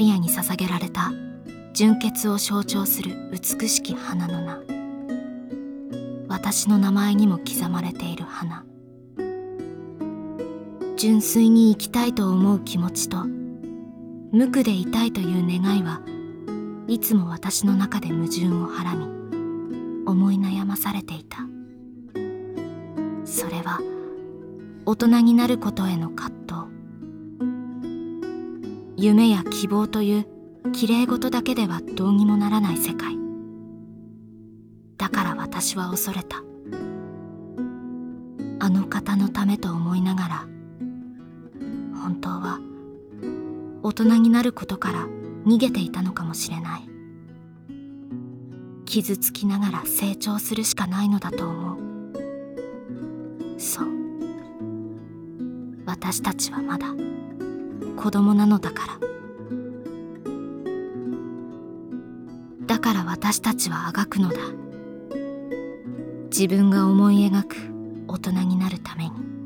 宮に捧げられた純潔を象徴する美しき花の名。私の名前にも刻まれている花。純粋に生きたいと思う気持ちと無垢でいたいという願いはいつも私の中で矛盾をはらみ、思い悩まされていた。それは大人になることへの葛藤。夢や希望というきれい事だけではどうにもならない世界。だから私は恐れた。あの方のためと思いながら、本当は大人になることから逃げていたのかもしれない。傷つきながら成長するしかないのだと思う。そう、私たちはまだ子供なのだから。だから私たちはあがくのだ。自分が思い描く大人になるために。